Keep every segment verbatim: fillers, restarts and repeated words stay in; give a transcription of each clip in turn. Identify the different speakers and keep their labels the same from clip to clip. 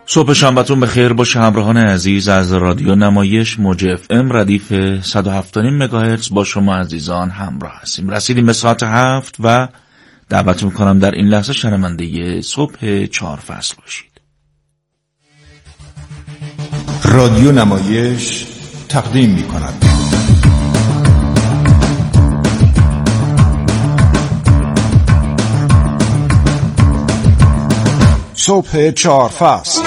Speaker 1: صبح شنبهتون بخیر باشه همراهان عزیز از رادیو نمایش موج اف ام ردیف صد و هفت و نیم مگاهرتز با شما عزیزان همراه هستیم. رسیدیم به ساعت هفت و دعوت میکنم در این لحظه شنونده صبح چهار فصل باشید.
Speaker 2: رادیو نمایش تقدیم میکند صبح چهار فصل.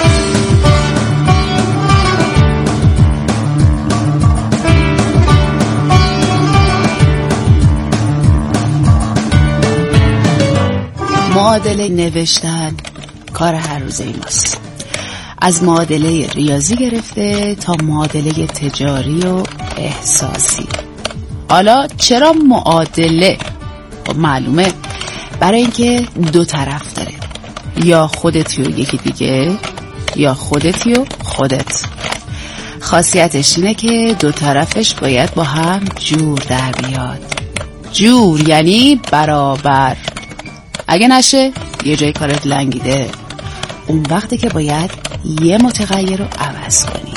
Speaker 3: معادله نوشتن کار هر روزه ماست. از معادله ریاضی گرفته تا معادله تجاری و احساسی. حالا چرا معادله؟ خب معلومه برای اینکه دو طرف داره، یا خودتی و یکی دیگه یا خودتی و خودت. خاصیتش اینه که دو طرفش باید با هم جور در بیاد. جور یعنی برابر. اگه نشه یه جای کارت لنگیده، اون وقتی که باید یه متغیر رو عوض کنی.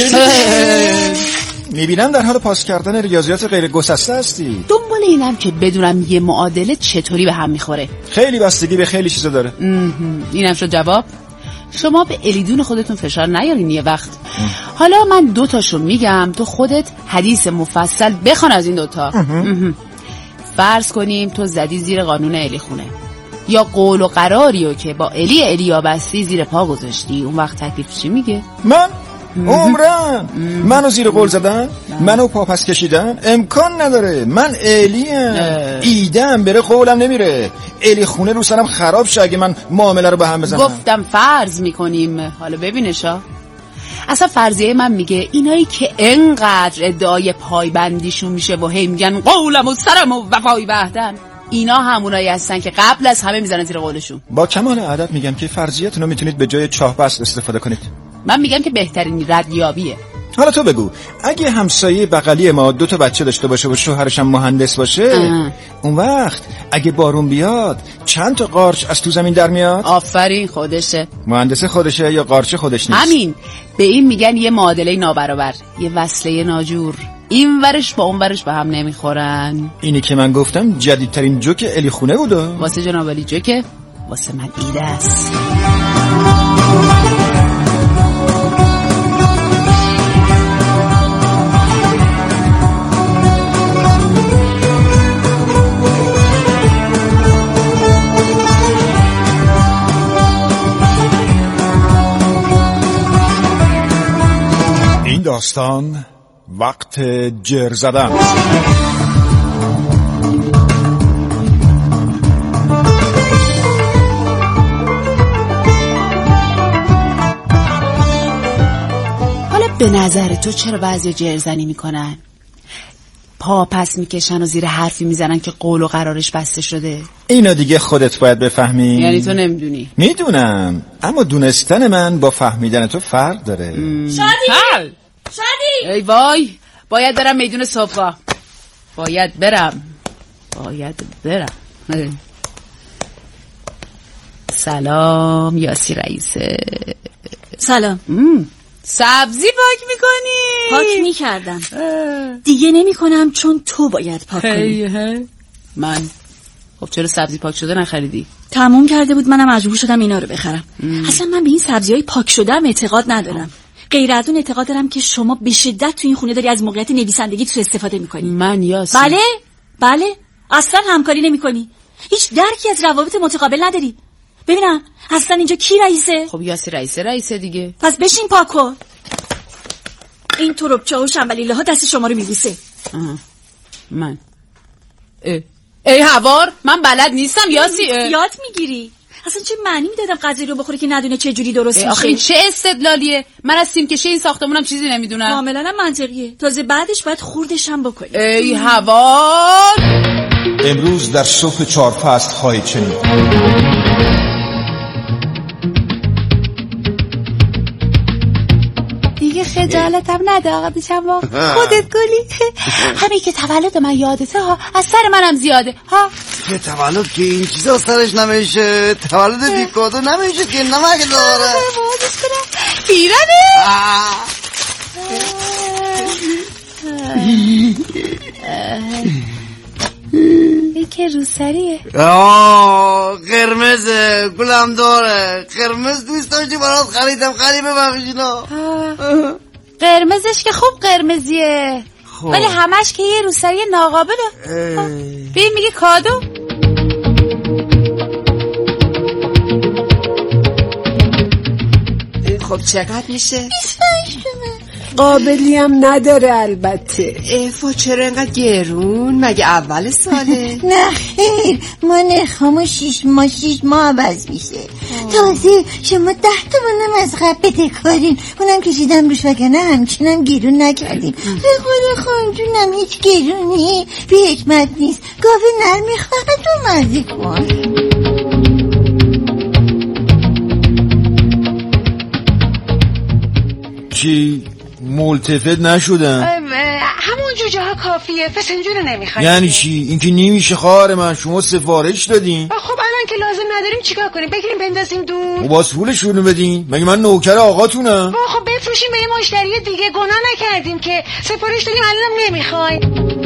Speaker 2: میبینم در حال پاس کردن ریاضیات غیر گسسته هستی.
Speaker 3: دنبال اینم که بدونم یه معادله چطوری به هم میخوره.
Speaker 2: خیلی بستگی به خیلی چیزا داره.
Speaker 3: اینم شد جواب. شما به الیدون خودتون فشار نیارین یه وقت. ام. حالا من دو تاشو میگم، تو خودت حدیث مفصل بخوان از این دوتا. فرض کنیم تو زدی زیر قانون الی خونه، یا قول و قراریو که با الی الیا بستی زیر پا گذاشتی، اون وقت تکلیف چی میگه؟
Speaker 2: من عمرن منو زیر قول زدن، منو پاپس کشیدن، امکان نداره. من الیم، ایدم بره قولم نمیره. الی خونه رو سرم خراب شه اگه من معامله رو به هم بزنم.
Speaker 3: گفتم فرض میکنیم. حالا ببینشا، اصلا فرضیه من میگه اینایی که انقدر ادعای پایبندیشون میشه و هی میگن قولم و سرم و وفای بهدن، اینا همونایی هستن که قبل از همه میزنن زیر قولشون.
Speaker 2: با کمال ادب میگم که فرضیتون رو میتونید به جای چاه بست استفاده کنید.
Speaker 3: من میگم که بهترین ردیابیه.
Speaker 2: حالا تو بگو، اگه همسایه بغلی ما دو تا بچه داشته باشه و شوهرش هم مهندس باشه، اه. اون وقت اگه بارون بیاد چند تا قارچ از تو زمین در میاد؟
Speaker 3: آفرین، خودشه.
Speaker 2: مهندس خودشه یا قارچ خودش نیست؟
Speaker 3: همین. به این میگن یه معادله نابرابر، یه وصله ناجور. این ورش با اون ورش به هم نمیخورن.
Speaker 2: اینی که من گفتم جدیدترین جوک الی خونه بوده.
Speaker 3: واسه جناب علی جوکه، واسه من ایده است.
Speaker 2: این داستان وقت جر زدن.
Speaker 3: حالا به نظر تو چرا بعضی جرزنی میکنن؟ پا پس میکشن و زیر حرفی میزنن که قول و قرارش بسته شده.
Speaker 2: اینا دیگه خودت باید بفهمی.
Speaker 3: یعنی تو نمیدونی؟
Speaker 2: میدونم، اما دونستن من با فهمیدن تو فرق داره.
Speaker 4: شادی شادی
Speaker 3: ای وای، باید برم میدون صبحگاه. باید برم باید برم سلام یاسی رئیسه.
Speaker 4: سلام.
Speaker 3: ام. سبزی پاک میکنی؟
Speaker 4: پاک میکردم دیگه نمی کنم چون تو باید پاک کنی.
Speaker 3: من خب چرا سبزی پاک شده نخریدی؟
Speaker 4: تموم کرده بود، منم مجبور شدم اینا رو بخرم. ام. اصلا من به این سبزی‌های پاک شده هم اعتقاد ندارم. غیر از اون اعتقاد دارم که شما به شدت تو این خونه داری از موقعیت نویسندگی تو استفاده میکنی.
Speaker 3: من یاسی؟
Speaker 4: بله بله، اصلا همکاری نمیکنی، هیچ درکی از روابط متقابل نداری. ببینم اصلا اینجا کی رئیسه؟
Speaker 3: خب یاسی رئیسه رئیسه دیگه.
Speaker 4: پس بشین پاک کن. این تربچه و شنبلیله ها دست شما رو میبوسه.
Speaker 3: من اه. ای هوار، من بلد نیستم یاسی.
Speaker 4: یاد میگیری؟ اصلا چه معنی میدادم غذایی رو بخوره که ندونه چه جوری درست میشه؟
Speaker 3: آخه این چه استدلالیه؟ من از سیم کشه این ساختمونم چیزی نمیدونم.
Speaker 4: کاملا منطقیه. تازه بعدش باید خوردش هم بکنی.
Speaker 3: ای هوار،
Speaker 2: امروز در صبح چهار فصل خواهید شنید.
Speaker 3: دیگه خجالت دخالتم نده آقا دوشنبه. خودت گلی. همین که تولد من یادته ها، از سر منم زیاده ها.
Speaker 5: که تولد که این چیزا سرش نمیشه، تولد بی کادو نمیشه که نمک داره.
Speaker 3: پیرانه این که روسریه.
Speaker 5: آه قرمزه، گلم داره. قرمز دوست داشتی برات خریدم، خری ببخشینا.
Speaker 3: قرمزش که خوب قرمزیه، ولی همش که یه روسری ناقابله. ببین میگه کادو.
Speaker 6: خب چقدر میشه؟
Speaker 3: بیست و پنج تومن.
Speaker 6: قابلی هم نداره البته. افا چرا اینقدر گرون؟ مگه اول ساله؟
Speaker 7: نه خیر، ما نرخامو شیش ماه شیش ماه عوض میشه. تازه شما ده تومنم از قبل بده کارین، اونم کشیدم روش وگرنه همچینم گرون نکردیم. به خود خانجونم هیچ گرونی به حکمت نیست. گاوه نرمی خواهد رو مزی کن.
Speaker 2: چی؟ ملتفت نشدم.
Speaker 6: همون جوجه ها کافیه، فسنجون رو نمیخوایی؟
Speaker 2: یعنی چی؟ این که نمیشه خواهر من، شما سفارش دادین.
Speaker 6: خب الان که لازم نداریم چیکار کنیم؟ بگیریم بندازیم دور؟
Speaker 2: و باز پولشونو بدین؟ مگه من نوکر آقاتونم؟
Speaker 6: خب بفروشیم به یه مشتری دیگه، گناه نکردیم که. سفارش دادیم الانم نمیخوای.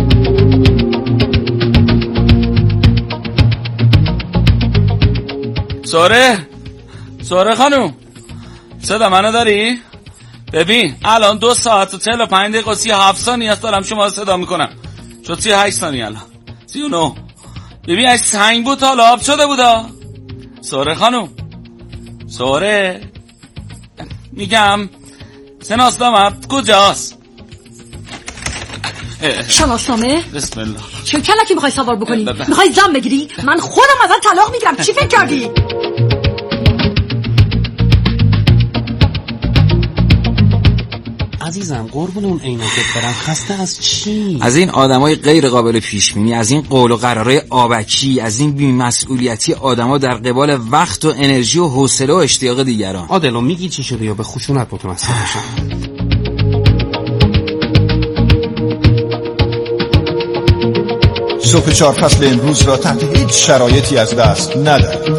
Speaker 1: ساره ساره خانوم، صدا منو داری؟ ببین الان دو ساعت و چهل و پنج دقیقه و سی و هفت ثانیه است دارم شما رو صدا میکنم. شد سی و هشت ثانیه الان سی و نه. ببین از سنگ بود حالا آب شده بودا. ساره خانوم، ساره میگم شناسنامه کجاست؟
Speaker 4: شناسنامه؟
Speaker 1: بسم الله.
Speaker 4: چه کلکی میخوای سوار بکنی؟ میخوای زن بگیری؟ من خودم ازت طلاق میگیرم. چی فکر کردی؟
Speaker 8: عزیزم قربون اون عینکت برم، خسته از چی؟
Speaker 9: از این آدمای غیر قابل پیش بینی، از این قول و قرارای آبکی، از این بی‌مسئولیتی آدما در قبال وقت و انرژی و حوصله و اشتیاق دیگران.
Speaker 8: عادلو میگی چی شده یا به خشونت متوسل بشم؟
Speaker 2: صبح چهار فصل امروز را تحت هیچ شرایطی از دست ندهید.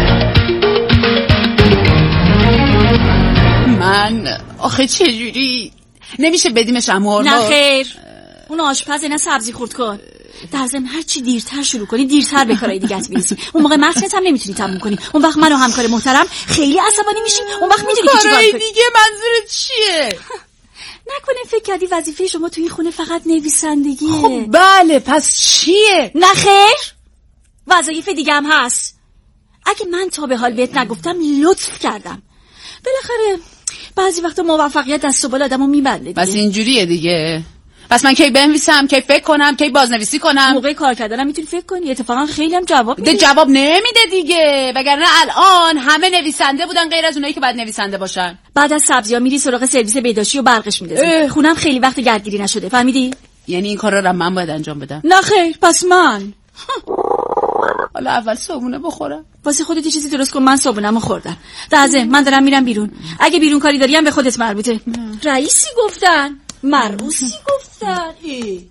Speaker 3: من آخه چجوری نمیشه بدیمش امور؟
Speaker 4: نه خیر، اون آشپز اینا سبزی خورد کن. در ضمن هر چی دیرتر شروع کنی دیرتر به کارهای دیگه برسی. اون موقع متنت هم نمیتونی تموم کنی. اون وقت من و همکار محترم خیلی عصبانی میشیم. اون وقت میدونی که چیکار کنی.
Speaker 3: دیگه منظورت چیه؟
Speaker 4: نکنه فکر کردی وظیفه شما توی این خونه فقط نویسندگیه؟
Speaker 3: خب بله، پس چیه؟
Speaker 4: نه خیر، وظایف دیگه هم هست. اگه من تا به حال بهت نگفتم لطف کردم. بالاخره بعضی وقتا موفقیت دست و بال آدمو میبنده دیگه.
Speaker 3: بس اینجوریه دیگه. پس من کی بنویسم، کی فکر کنم، کی بازنویسی کنم؟
Speaker 4: موقع کار کردنم میتونی فکر کنی. اتفاقا خیلی هم جواب میده.
Speaker 3: جواب نمیده دیگه، وگرنه الان همه نویسنده بودن غیر از اونایی که باید نویسنده باشن.
Speaker 4: بعد از سبزی‌ها میری سراغ سرویس بهداشتی و برقش میندازی. خونم خیلی وقت گردگیری نشده، فهمیدی؟
Speaker 3: یعنی این کارا رو من باید انجام بدم؟
Speaker 4: نه خیر، پس من
Speaker 3: حالا اول صبحونه بخورم.
Speaker 4: واسه خودت یه چیزی درست کن، من صبحونه‌مو خوردم. در ضمن من دارم میرم بیرون. اگه بیرون کاری داری هم به خودت مربوطه. رئیسی گفتن، مرعوسی گفتن. ای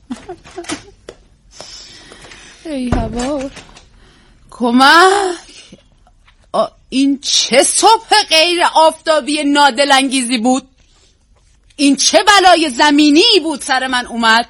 Speaker 3: ای هوا کمک. این چه صبح غیر آفتابی نادلانگیزی بود؟ این چه بلای زمینی بود سر من اومد؟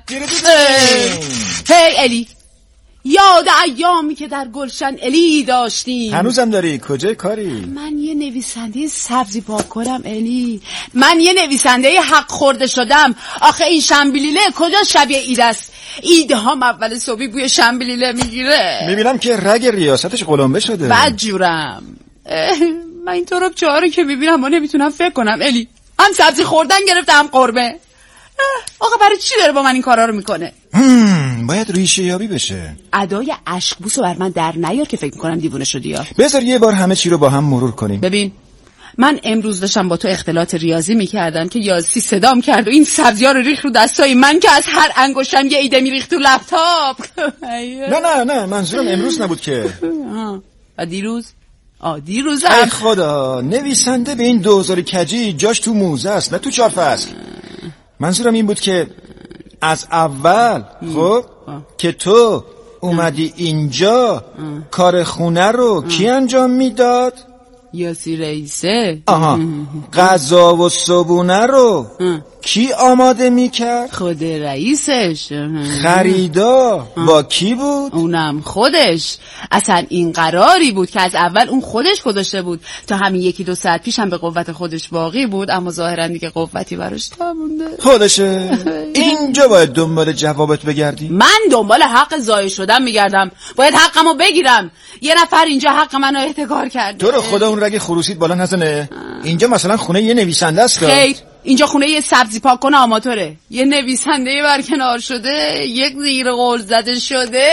Speaker 3: هی الی، یاد ایامی که در گلشن الی داشتیم.
Speaker 2: هنوزم داری؟ کجای کاری؟
Speaker 3: من یه نویسنده سبزی پاکرم الی. من یه نویسنده حق خورده شدم. آخه این شنبلیله کجا شبیه ایده است؟ ایده هم اول صبحی بوی شنبلیله میگیره.
Speaker 2: میبینم که رگ ریاستش قلمبه شده.
Speaker 3: بد جورم. من این طرف چهارو که میبینم و نمیتونم فکر کنم الی. هم سبزی خوردن گرفته هم قربه. آقا برای چی داره با من این کارا رو میکنه؟
Speaker 2: باید ریشه یابی بشه.
Speaker 3: ادای اشکبوسو بر من در نیار که فکر میکنم دیوونه شدی یا.
Speaker 2: بذار یه بار همه چی رو با هم مرور کنیم.
Speaker 3: ببین من امروز داشتم با تو اختلاط ریاضی میکردم که یاسی صدام کرد و این سبزی‌ها رو ریخت رو دستای من که از هر انگشتم یه ایده میریخت تو لپتاپ.
Speaker 2: نه نه نه منظورم امروز نبود که.
Speaker 3: و دیروز عادی روزم.
Speaker 2: ای خدا، نویسنده به این دوزار کجی جاش تو موزه است نه تو چهار فصل. منظورم این بود که از اول خب که تو اومدی اینجا کار خونه رو کی انجام میداد؟
Speaker 3: یاسی رئیسه.
Speaker 2: آها. غذا و صبونه رو کی آماده میکرد؟
Speaker 3: خود رئیسش.
Speaker 2: خریدا با کی بود؟
Speaker 3: اونم خودش. اصلا این قراری بود که از اول اون خودش گذاشته بود تا همین یکی دو ساعت پیش هم به قوت خودش باقی بود، اما ظاهرا دیگه قوتی براش تمونده.
Speaker 2: خودشه. اینجا باید دنبال جوابت بگردی.
Speaker 3: من دنبال حق ضایع شدم میگردم، باید حقمو بگیرم. یه نفر اینجا حق منو احتکار کرده.
Speaker 2: تو رو خدا اون رگ خروسیت بالا نزنه. اینجا مثلا خونه یه نویسنده است.
Speaker 3: خیر، اینجا خونه یه سبزی پاک کنه آماتوره. یه نویسنده برکنار شده، یک زیر قول زده شده.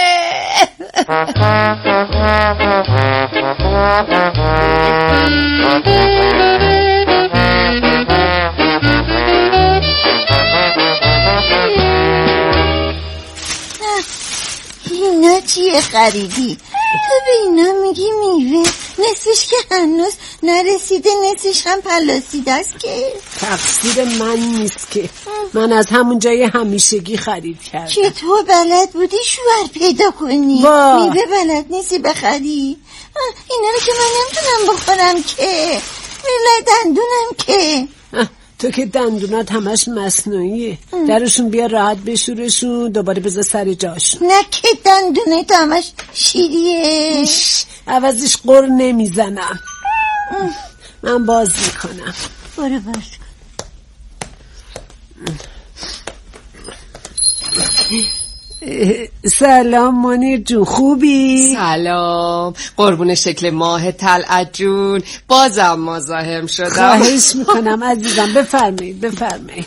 Speaker 7: اینا چیه خریدی؟ تو به اینا میگی میوه، نصفش که هنوز نرسیده، نصفش هم پلاسیده است که.
Speaker 6: تقصیر من نیست که، من از همون جای همیشگی خرید کردم.
Speaker 7: چطور بلد بودی شوهر پیدا کنی؟ میوه بلد نیستی بخری؟ اینا رو که من نمیتونم بخورم که، میله دندونم که.
Speaker 6: تو که دندونات همش مصنوعیه، درشون بیا راحت بشورشون دوباره بذار سر جاشون.
Speaker 7: نه که دندونه تو همش شیریه.
Speaker 6: عوضش قر نمیزنم، من باز میکنم.
Speaker 7: برو باز
Speaker 6: سلام منیر جون، خوبی؟
Speaker 10: سلام، قربون شکل ماه طلعت جون، بازم مزاحم شدم.
Speaker 6: خواهش میکنم عزیزم، بفرمایید بفرمایید.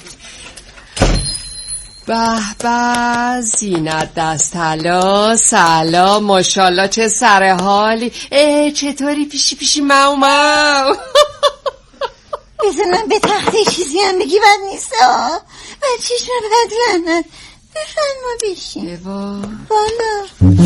Speaker 10: به به زینت دست‌طلا، سلام، ماشاءالله چه سر حالی. اه چطوری پیشی پیشی مو مو؟
Speaker 7: بذار من به تخته چیزی هم بگی بد نیست ها. بد چشم بد لعنت. بفرما بشین. بالا.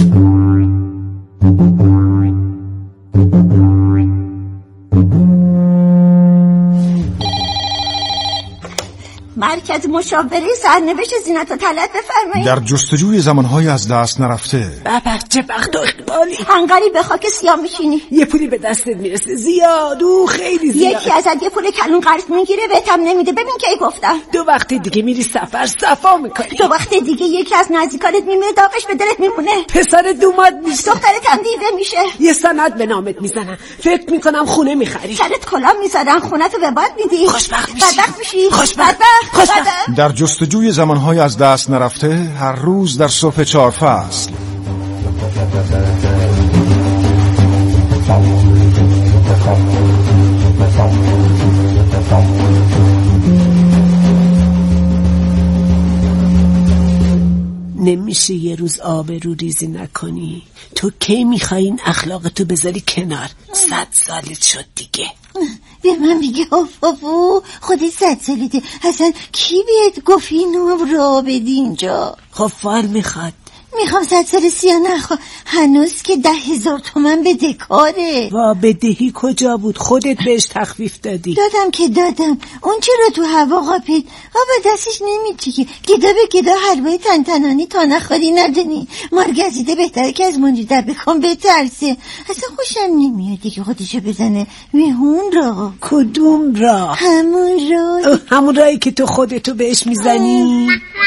Speaker 7: مرکز مشاوره سرنوشت زینت و طلعت بفرمایید.
Speaker 2: در جستجوی زمانهای از دست نرفته.
Speaker 6: بابا چه بخت و اقبالی.
Speaker 7: هنگاری به خاک سیاه میشینی،
Speaker 6: یه پولی به دستت میرسه زیاد و خیلی زیاد.
Speaker 7: یکی ازت یه پول کلون قرض میگیره بهتم نمیده. ببین کی گفتم.
Speaker 6: دو وقت دیگه میری سفر صفا میکنی،
Speaker 7: دو وقت دیگه یکی از نزدیکانت میمیره داغش به دلت میمونه،
Speaker 6: پسر دومات میشه،
Speaker 7: دخترت هم دیوه میشه،
Speaker 6: یه سند به نامت میزنن، فکر میکنم خونه میخری،
Speaker 7: سرت کلاه میزنن، خونتو به باد میدی،
Speaker 6: خوشبخت میشی،
Speaker 7: بدبخت میشی،
Speaker 6: خوشبخت
Speaker 7: خوشبخت.
Speaker 2: در جستجوی زمانهای از دست نرفته، هر روز در صبح چهار فصل.
Speaker 6: نمیشه یه روز آبرو ریزی نکنی؟ تو کی میخوای این اخلاق تو بذاری کنار؟ صد سالت شد دیگه.
Speaker 7: به من میگه آفافو خودی صد سالته. اصلا کی بیاد گفت اینو را بدی اینجا؟
Speaker 6: خب فال میخواد.
Speaker 7: میخوام صد سال سیا نخوا، هنوز که ده هزار تومن بده کاره.
Speaker 6: وا بدهی کجا بود؟ خودت بهش تخفیف دادی.
Speaker 7: دادم که دادم، اون چرا تو هوا قاپید؟ آبا دستش نمیچی که گدا به گدا حلوای تنتنانی تا نخوری ندنی. مارگزیده بهتره که از منجی در بکن بترسه. اصلا خوشم نمیادی که خودشو بزنه میهون را.
Speaker 6: کدوم را؟
Speaker 7: همون را.
Speaker 6: همون رایی که تو خودتو بهش میزنی؟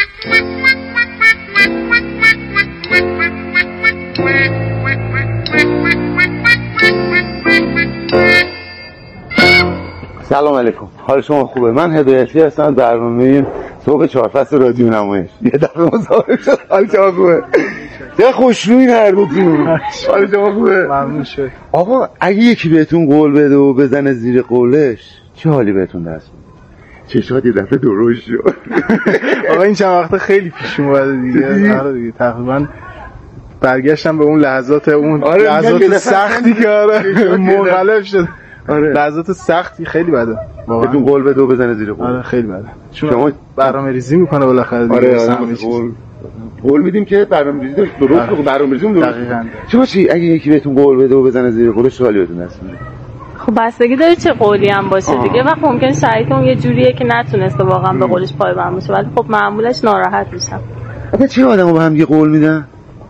Speaker 11: سلام علیکم، حال شما خوبه؟ من هدایتی هستم از برنامه صبح چهار فصل رادیو نمایش. یه دفعه مصاحبه شد. حال شما خوبه؟ چه خوشرویی هر دوتون. حال شما خوبه؟
Speaker 12: ممنون شد.
Speaker 11: آقا اگه یکی بهتون قول بده و بزنه زیر قولش چه حالی بهتون دست میده؟ چشات یه دفعه درشت شد.
Speaker 12: آقا این چند وقت خیلی پیش اومده دیگه. آره دیگه تقریبا برگشتم به اون لحظات اون
Speaker 11: آره
Speaker 12: لحظات سختی که آره منقلب شد. آره لحظات سختی خیلی بده واقعا.
Speaker 11: بهتون قول بده و بزنه زیر قول.
Speaker 12: آره خیلی بده.
Speaker 11: شما
Speaker 12: برنامه ریزی میکنه بالاخره.
Speaker 11: آره آره قول قول میدیم که برنامه‌ریزی درست درست برنامه‌ریزی درست. شما چی اگه یکی بهتون قول بده و بزنه زیر قولش سوالی بهتون نسونه؟
Speaker 13: خب بستگی داره چه قولی هم باشه دیگه. وقت ممکن شرایط اون یه جوریه که نتونسته واقعا به قولش پایبند باشه، ولی خب معمولش ناراحت میشم.
Speaker 11: آخه چه آدمو به هم یه قول میدن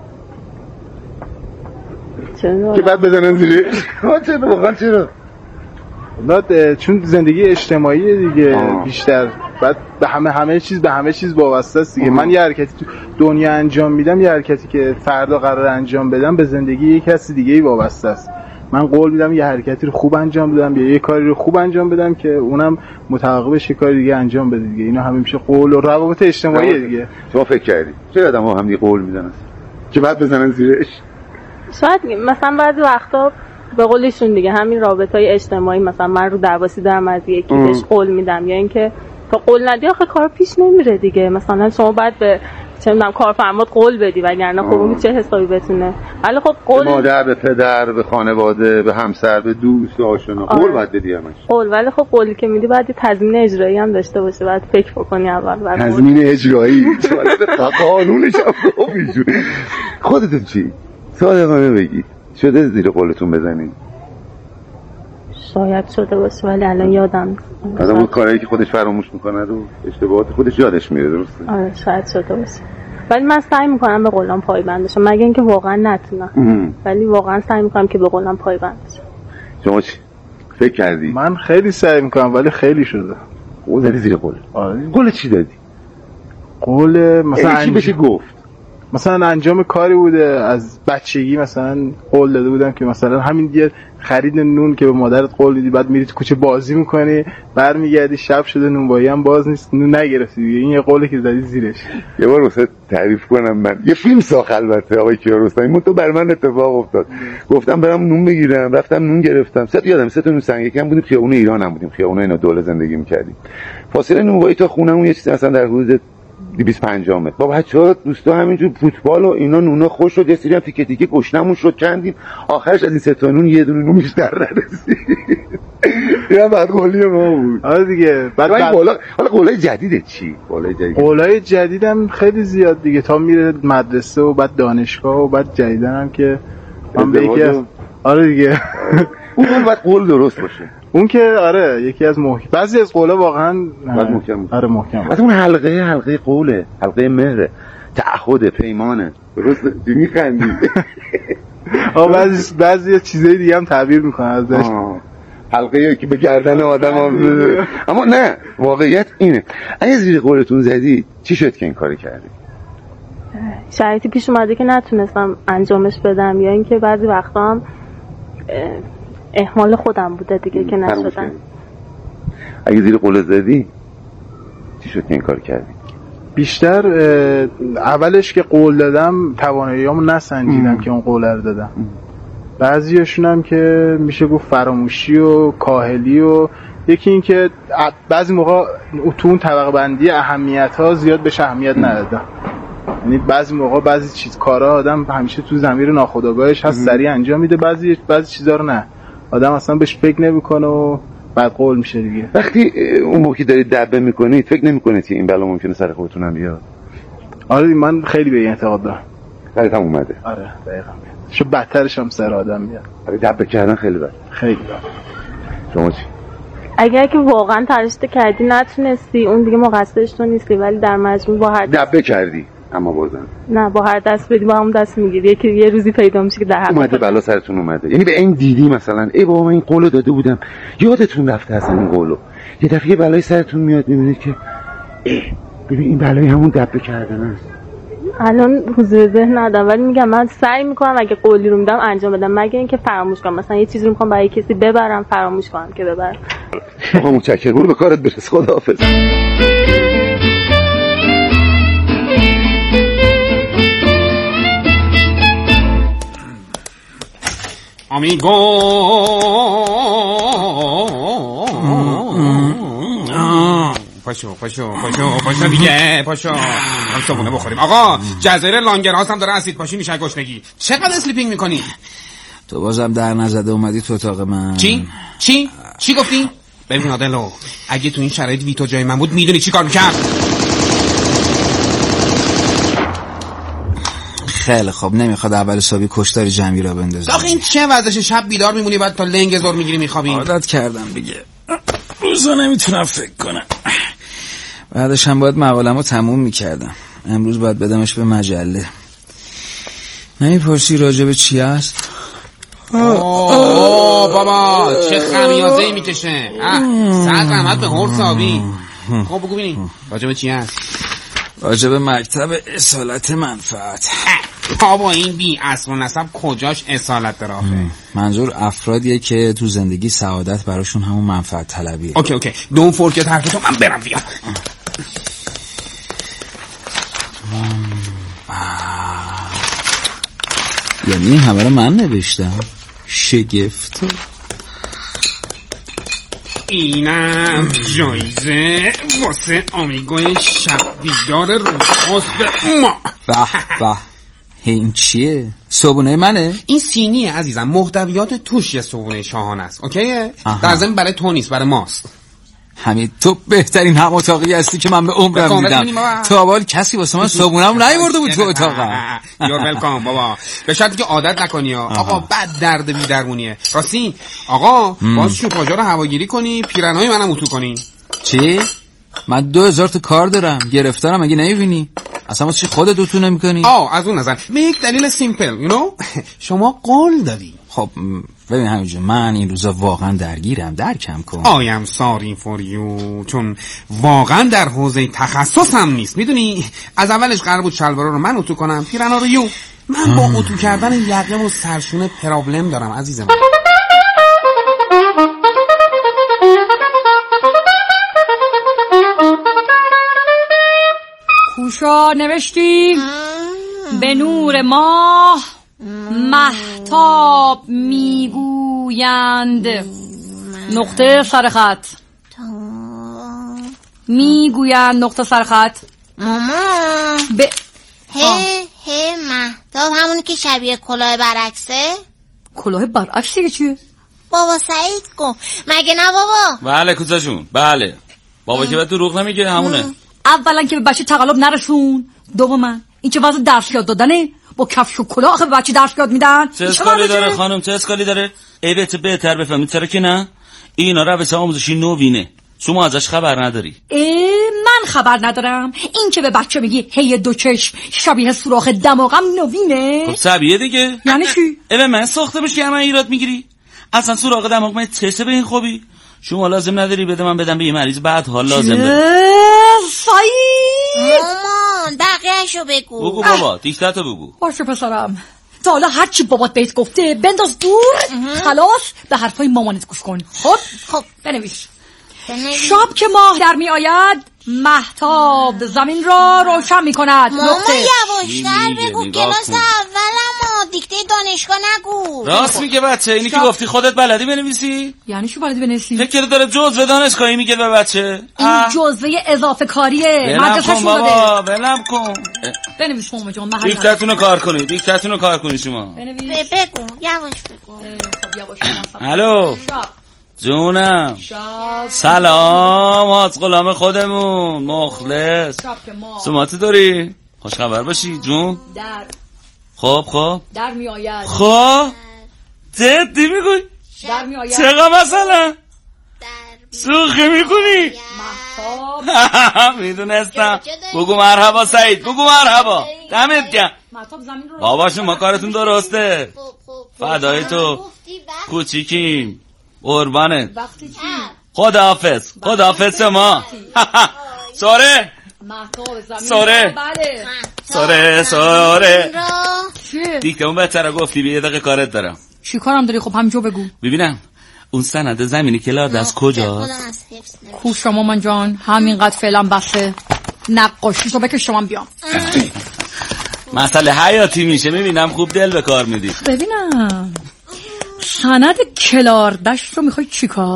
Speaker 11: که بعد بزنن زیرش؟ چرا واقعا چرا؟
Speaker 12: بعد چون زندگی اجتماعی دیگه آه. بیشتر بعد به همه همه چیز به همه چیز وابسته است دیگه. من یه حرکتی تو دنیا انجام میدم، یه حرکتی که فردا قرار انجام بدم به زندگی یک کسی دیگه‌ای وابسته است. من قول میدم یه حرکتی رو خوب انجام بدم یا یه کاری رو خوب انجام بدم که اونم متعاقبش یه کاری دیگه انجام بده دیگه. اینا همه میشه قول و روابط اجتماعی دیگه.
Speaker 11: شما فکر کردی چرا آدم‌ها هم دیگه قول میدن که بعد بزنن زیرش؟
Speaker 13: شاید مثلا بعضی وقتا به قولشون دیگه همین رابطه‌های اجتماعی، مثلا من رو درواسی دارم از یکی بهش قول میدم یا اینکه تا قول ندی آخه کار پیش نمیره دیگه. مثلا شما بعد به چه میدونم کارفرمات قول بدی وگرنه خب اون چه حسابی بتونه. ولی خب قول
Speaker 11: به مادر، به پدر، به خانواده، به همسر، به دوست، به آشنا قول باید بدی همش.
Speaker 13: قول ولی خب قولی که میدی باید تضمین اجرایی هم داشته باشه. بعد فکر بکنی اول.
Speaker 11: تضمین اجرایی قانونش هم خوبیشون. خودتون چی؟ صادقانه بگید شده زیر قولتون بزنید؟
Speaker 13: شاید شده باشه ولی الان یادم
Speaker 11: آدم اون کارهایی که خودش فراموش میکنه رو اشتباهات خودش یادش میره. درسته؟
Speaker 13: آره شاید شده باشه ولی من سعی میکنم به قولم پایبند بشم مگه اینکه واقعا نتونم. ولی واقعا سعی میکنم که به قولم پایبند بشم.
Speaker 11: شما چی فکر کردی؟
Speaker 12: من خیلی سعی میکنم ولی خیلی شده.
Speaker 11: قول دادی زیر قول؟
Speaker 12: آره.
Speaker 11: قول چی دادی؟
Speaker 12: قول مثلا
Speaker 11: چی بشه گفت؟
Speaker 12: مثلا انجام کاری بوده از بچگی، مثلا قول داده بودم که مثلا همین دیگه خرید نون که به مادرت قول دیدی بعد میری تو کوچه بازی میکنی برمیگردی شب شده نونوایی هم باز نیست نون نگرفتی دیگه. این یه قولی که زدی زیرش.
Speaker 11: یه بار واسه تعریف کنم من یه فیلم ساخت البته آقای کیارستمی من تو بر من اتفاق افتاد. گفتم برام نون بگیرم رفتم نون گرفتم. سه تا یادم سه تا نون سنگکی هم بودیم خیابون ایران هم بودیم خیابون اینا دوله زندگی میکردیم. فاصله نونوایی تا خونمون یه چیزی مثلا در حدود دویست و پنجاه متر. با بچه‌ها دوستا همینجور فوتبال و اینا نونا خوش شد یه سری هم تیکه تیکه گشنمون شد کندیم. آخرش از این سه تا نون یه دونه نون بیشتر نرسید. یا بعد قولی ما بود.
Speaker 12: آره دیگه.
Speaker 11: بعد بعد قولا حالا قولای جدید چی؟ قولای جدید.
Speaker 12: قولای جدیدم خیلی زیاد دیگه تا میره مدرسه و بعد دانشگاه و بعد جدیدن هم که من به یکی از آره دیگه
Speaker 11: اون باید قول درست باشه.
Speaker 12: اون که آره یکی از محکم بعضی از قولا واقعا
Speaker 11: باید محکم
Speaker 12: آره محکم.
Speaker 11: بعد اون حلقه حلقه قوله حلقه مهره تعهد پیمانه. درست میخندی.
Speaker 12: آ بعضی بعضی چیزای دیگه هم تعبیر میکنه ازش.
Speaker 11: حلقه که به گردن آدم هم اما نه واقعیت اینه اگه زیر قولتون زدی چی شد که این کاری کردی؟
Speaker 13: شرایطی پیش اومده که نتونستم انجامش بدم یا اینکه بعضی وقتا هم احمال خودم بوده دیگه که نشدن.
Speaker 11: اگه زیر قول زدی چی شد که این کار کردی؟
Speaker 12: بیشتر اولش که قول دادم تواناییامو نسنجیدم که اون قول رو دادم. بعضیاشون هم که میشه گفت فراموشی و کاهلی و یکی این که بعضی موقع تو اون طبقه بندی اهمیت ها زیاد بهش اهمیت ندادم. یعنی بعضی موقع بعضی چیز کارا آدم همیشه تو ضمیر ناخودآگاهش هست سریع انجام میده بعضی بعضی چیزا رو نه آدم اصلا بهش فکر نمیکنه و بعد قول میشه دیگه.
Speaker 11: وقتی اون موقع دارید دبه میکنید فکر نمیکنید که این بلا ممکنه سر خودتون هم بیاد؟
Speaker 12: آره من خیلی به این اعتقاد دارم.
Speaker 11: خیلی هم اومده.
Speaker 12: آره دقیقاً. شو بدترش هم سر آدم میاد.
Speaker 11: آره دبه کردن خیلی بد.
Speaker 12: خیلی بد.
Speaker 11: شما چی؟
Speaker 13: اگر که واقعا تلاش کردی نتونستی اون دیگه مقصرش تو نیستی ولی در مجموع با هر
Speaker 11: دبه کردی اما بازم
Speaker 13: نه با هر دست بدی با همون دست میگیری یکی یه روزی پیدا میشه که در حق
Speaker 11: اومده بلا سرتون اومده. یعنی به این دیدی مثلا ای بابا من این قولو داده بودم یادتون رفته اصلا این قولو یه دفعه بلای سرتون میاد میبینید که ببین این بلای همون دبه کردن است.
Speaker 13: الان حضور ذهن ندارم ولی میگم من سعی میکنم اگه قولی رو میدم انجام بدم مگه اینکه فراموش کنم. مثلا یه چیزی رو میخوام برای کسی ببرم فراموش کنم که ببرم.
Speaker 11: آقا متشکرم برو به کارت برس. خداحافظ.
Speaker 8: آمیگو پاشو پاشو پاشو پاشو دیگه پاشو هم صبونه بخوریم. آقا جزایر لانگراس هم داره اسید پاشی میشه گشنگی. چقدر اسلیپینگ میکنی؟
Speaker 9: تو بازم در نزده اومدی تو اتاق من.
Speaker 8: چی؟ چی؟ چی گفتی؟ ببین آدلو اگه تو این شرایط ویتو جای من بود میدونی چی کار میکرد؟
Speaker 9: خیلی خوب. نمیخواد اول صبحی کشتار جمعی را بندازی.
Speaker 8: آخه این چه وضعشه؟ شب بیدار میمونی بعد تا لنگ زور میگیری میخوابی.
Speaker 9: عادت کردم دیگه. روزا نمیتونم فکر کنم. بعدش هم باید مقالمو تموم میکردم. امروز باید بدمش به مجله. نمیپرسی راجب چی هست؟
Speaker 8: اوه بابا چه خمیازه‌ای میکشه. ساعت رحمت به هرس آبی. خب بگو ببینیم راجب چی هست؟
Speaker 9: راجب مکتب اصالت منفعت.
Speaker 8: بابا این بی اصل و نسب کجاش اصالت داره آخه؟
Speaker 9: منظور افرادیه که تو زندگی سعادت براشون همون منفعت طلبیه.
Speaker 8: اوکی اوکی دون فورکت حرفتو من برم بیا.
Speaker 9: یعنی این همه رو من نوشتم؟ شگفت.
Speaker 8: اینم جایزه واسه آمیگوی شب بیدار روزخواست ما.
Speaker 9: به به این چیه؟ صبونه منه؟
Speaker 8: این سینیه عزیزم، محتویات توش یه صبونه شاهانه است. اوکیه؟ در ضمن برای تو نیست، برای ماست.
Speaker 9: همین تو بهترین هم اتاقی هستی که من به عمرم دیدم. تا حال کسی واسه من صبونم نیورده بود تو اتاقم.
Speaker 8: یور ولکام بابا. به شرطی که عادت نکنی آقا. بعد درد بی درمونیه. راستی آقا باز شوپاژا رو هواگیری کنی، پیرنهای منم اتو کنی.
Speaker 9: چی؟ من دو هزار تا کار دارم، گرفتارم، مگه نمیبینی؟ اصلا واسه چی خودت اتو نمیکنی؟
Speaker 8: آه از اون نظر به یک دلیل سیمپل یو نو شما قول دادی.
Speaker 9: خب ببین همینجا من این روزا واقعا درگیرم، درکم کن.
Speaker 8: I am sorry for you. چون واقعا در حوزه تخصصم نیست. میدونی از اولش قرار بود شلوارا رو من اتو کنم، پیرانا رو یو. من با اتو کردن یقه و سرشونه پرابلم دارم عزیزم.
Speaker 4: خوشا نوشتی به نور ماه مهتاب میگویند نقطه سرخط میگویند نقطه سرخط.
Speaker 14: ماما
Speaker 4: به
Speaker 14: هه هه مهتاب همونی که شبیه کلاه برعکسه.
Speaker 4: کلاه برعکس دیگه چیه؟
Speaker 14: بابا سعید کن مگه نه بابا؟
Speaker 1: بله کوزا جون بله. بابا که به دروغ نمیگه همونه.
Speaker 4: اولا که به بچه تقلب نرسون، دوما این چه وضع درس یاد دادنه؟ با کفش و کلاه آخه به بچه درس یاد میدن؟
Speaker 1: چه اسکالی داره خانم؟ چه اسکالی داره؟ ای بهت بهتر بفهمید چرا که نه؟ اینا روش آموزشی نوینه، شما ازش خبر نداری.
Speaker 4: ای من خبر ندارم. این که به بچه میگی هی دو چشم شبیه سوراخ دماغم نوینه.
Speaker 1: خب شبیه دیگه.
Speaker 4: یعنی چی؟
Speaker 1: ای من ساخته بشی همه ایراد میگیری؟ اصلا سوراخ دماغ من چشه به این خوبی؟ شما لازم نداری بده من بدم به یه مریض بعد حال لازم داره.
Speaker 4: سعید
Speaker 14: مامان بقیه‌شو بگو.
Speaker 1: بگو بابا دیکتاتو بگو.
Speaker 4: باشه پسرم تا حالا هر چی بابات بهت گفته بنداز دور، خلاص به حرفای مامانت گوش کن. خب
Speaker 14: خب
Speaker 4: بنویس. شب که ماه در می آید مهتاب زمین را روشن می کند.
Speaker 14: ماما یواشتر بگو، کلاس اولم دیکته دانشگاه نگو.
Speaker 1: راست میگه بچه، اینی که گفتی خودت بلدی بنویسی؟
Speaker 4: یعنی چی بلدی بنویسی؟
Speaker 1: فکر داره جزوه دانشگاهی میگه به بچه.
Speaker 4: این جزوه اضافه کاریه، مدرسه‌شون داده.
Speaker 1: بابا بلم کن.
Speaker 4: بنویس ماما جان.
Speaker 1: دیکتاتونو کار کنید، دیکتاتونو کار کنید شما.
Speaker 14: بنویس. بگو یواش بگو.
Speaker 4: خب یواش.
Speaker 1: الو جونم. سلام از غلام خودمون مخلص. سماتی داری؟ خوش خبر باشی جون.
Speaker 4: در
Speaker 1: خب خب
Speaker 4: در می آید.
Speaker 1: خب جدی میگوی؟
Speaker 4: در می آید.
Speaker 1: چقدر مثلا سوخی میکنی؟
Speaker 4: مهتاب
Speaker 1: میدونستم. بگو مرحبا سعید، بگو مرحبا. دمت گرم. بابا شما کارتون درسته. فدای تو کوچیکیم قربانت. خداحافظ. خداحافظ ما. ساره ساره ساره ساره دیگه اون بچه را گفتی به یه دقیقه کارت دارم.
Speaker 4: چی کارم داری؟ خب همینجا بگو
Speaker 1: ببینم. اون سند زمینی که لاده از کجاست؟
Speaker 4: خوش شما من جان همینقدر فعلا بسه. نقاشیشو بکش شما بیام.
Speaker 1: مسئله حیاتی میشه. میبینم خوب دل به کار میدی.
Speaker 4: ببینم سند کلاردشت رو میخوای چی کار؟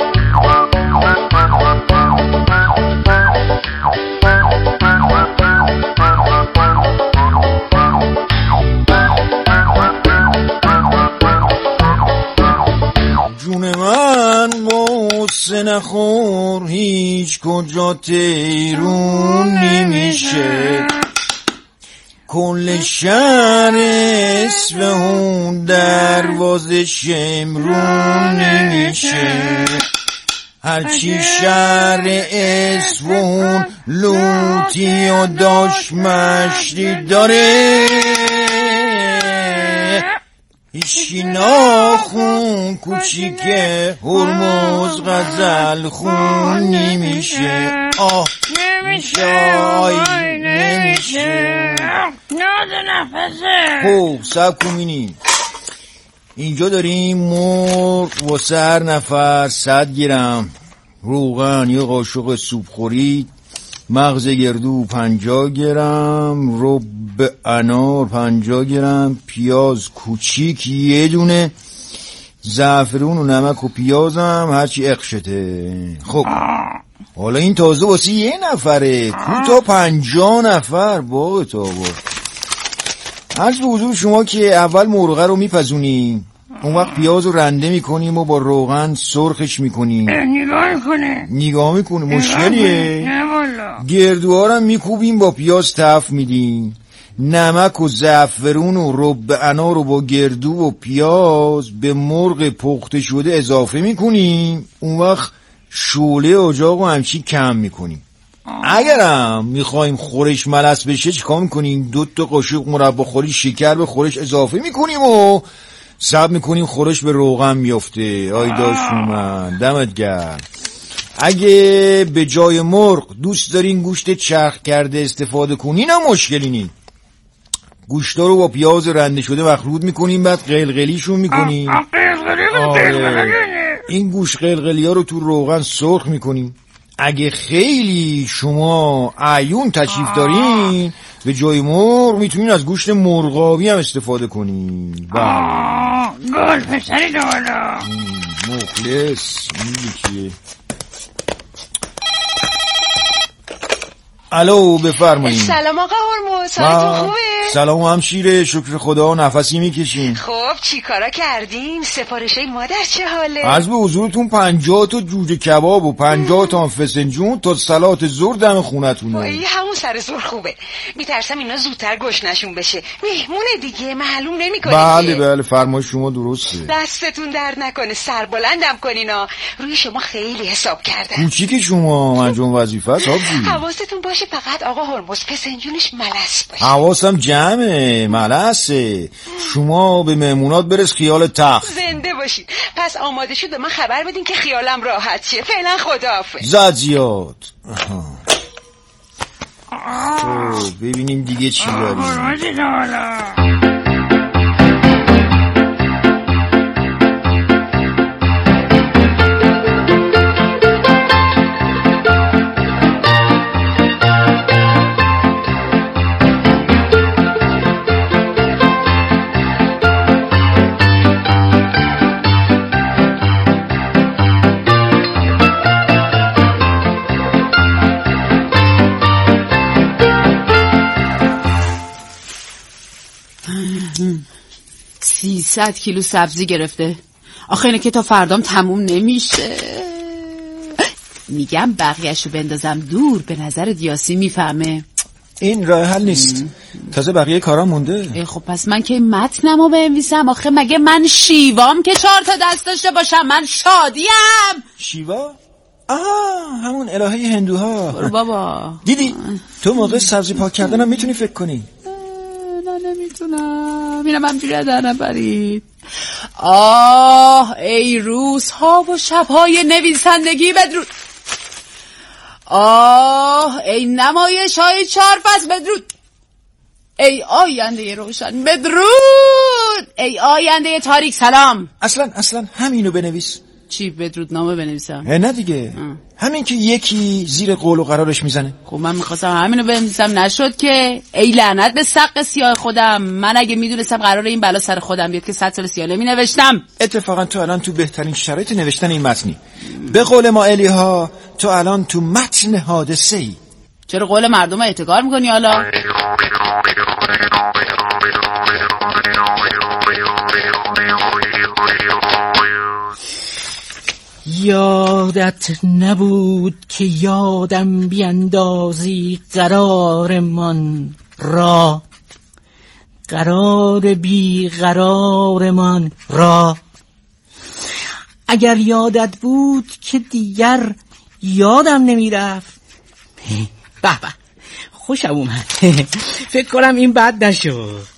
Speaker 2: جون من موسه نخور هیچ کجا تیرون نمیشه. کل شهر اصفهون دروازه شمرون نمیشه، هرچی شهر اصفهون لوتی و داش مشتی داره، ایشی ناخون کوچیکه هرمز غزل خون نمیشه. آه نمیشه، آی نمیشه، ناز نفسه. خب سب کنینی، اینجا داریم مرغ و سر نفر صد گرم، روغن یه قاشق سوپ خورید، مغز گردو پنجاه گرم، رب انار پنجاه گرم، پیاز کوچیک یه دونه، زعفرون و نمک و پیازم هرچی اقشته. خب حالا این تازه واسه یه نفره، کو تا پنجاه نفر باقی تا با. عرض به حضور شما که اول مرغه رو میپزونیم، اون وقت پیاز رو رنده میکنیم و با روغن سرخش میکنیم.
Speaker 15: نگاه میکنه
Speaker 2: نگاه میکنه مشکلیه؟
Speaker 15: نه والا.
Speaker 2: گردوها رو میکوبیم با پیاز تف میدیم، نمک و زعفرون و رب انار رو با گردو و پیاز به مرغ پخته شده اضافه میکنیم، اون وقت شعله اجاق رو همچین کم میکنیم. اگرم میخوایم خورش ملس بشه چیکار میکنیم؟ دو تا قاشق مربا خوری شکر به خورش اضافه میکنیم و صبر میکنیم خورش به روغن میفته. آی داشت من دمت گرم. اگه به جای مرغ دوست دارین گوشت چرخ کرده استفاده کنین هم مشکلی نی، گوشتا رو با پیاز رنده شده مخلوط میکنیم، بعد قلقلیشون میکنیم. این گوش قلقلی ها رو تو روغن سرخ میکنیم. اگه خیلی شما عیون تشریف دارین به جای مرغ میتونین از گوشت مرغابی هم استفاده کنین.
Speaker 15: گل پسری دوالا
Speaker 2: مخلص. این یکیه. الو بفرمایید.
Speaker 10: سلام آقا هرمز، حالتون خوبه؟
Speaker 2: سلام همشیره، شکر خدا. نفسی میکشین؟
Speaker 10: خب چی کارا کردین؟ سفارشای مادر چه حاله؟
Speaker 2: از به حضورتون پنجاه تا جوجه کباب و پنجاه تا فسنجون تا سلات زور دم خونتونه.
Speaker 10: ای همون سر زور خوبه، میترسم اینا زودتر گشنشون بشه، مهمونه دیگه معلوم نمیکنه.
Speaker 2: بله بله فرمایش شما درسته.
Speaker 10: دستتون درد نکنه، سربلندم کنینا، روی شما خیلی حساب کردم.
Speaker 2: کوچیک شما انجام وظیفه است آبجی.
Speaker 10: حواستون باشه فقط آقا هرمز فسنجونش ملس باشه.
Speaker 2: حواسم جمعه، ملسه. شما به مهمونات برس خیال تخت.
Speaker 10: زنده باشید. پس آماده شد به من خبر بدین که خیالم راحت شه. فعلا خداحافظ.
Speaker 2: زد زیاد. خب ببینیم دیگه چی داریم.
Speaker 3: سیصد کیلو سبزی گرفته. آخه اینه که تا فردام تموم نمیشه. میگم بقیهشو بندازم دور، به نظر دیاسی میفهمه.
Speaker 2: این راه حل نیست. تازه بقیه کارا مونده.
Speaker 3: خب پس من که متنمو بنویسم؟ آخه مگه من شیوام که چهار تا دست داشته باشم؟ من شادیم.
Speaker 2: شیوا؟ آها همون الهه هندوها.
Speaker 3: برو بابا.
Speaker 2: دیدی تو موقع سبزی پاک کردنم میتونی فکر کنی.
Speaker 3: نه نمیتونم، اینم همجوری در نبرید. آه ای روزها و شبهای نویسندگی بدرود. آه ای نمایش های چهار فصل بدرود. ای آینده روشن بدرود. ای آینده تاریک سلام.
Speaker 2: اصلا اصلا همینو بنویس.
Speaker 3: چی بدرود نامه بنویسم؟
Speaker 2: نه دیگه اه. همین که یکی زیر قول و قرارش میزنه.
Speaker 3: خب من میخواستم همینو بنویسم، نشد که. ای لعنت به سق سیاه خودم، من اگه میدونستم قراره این بلا سر خودم بیاد که صد سال سیاه نمی نوشتم.
Speaker 2: اتفاقا تو الان تو بهترین شرایط نوشتن این متنی. به قول ما الیها تو الان تو متن حادثه ای.
Speaker 3: چرا قول مردم اعتقاد میکنی حالا؟
Speaker 15: یادت نبود که یادم بیندازی قرارمان را. قرار بی قرارمان را. اگر یادت بود که دیگر یادم نمی رفت. به به خوشم اومد. فکر کنم این بد نشد.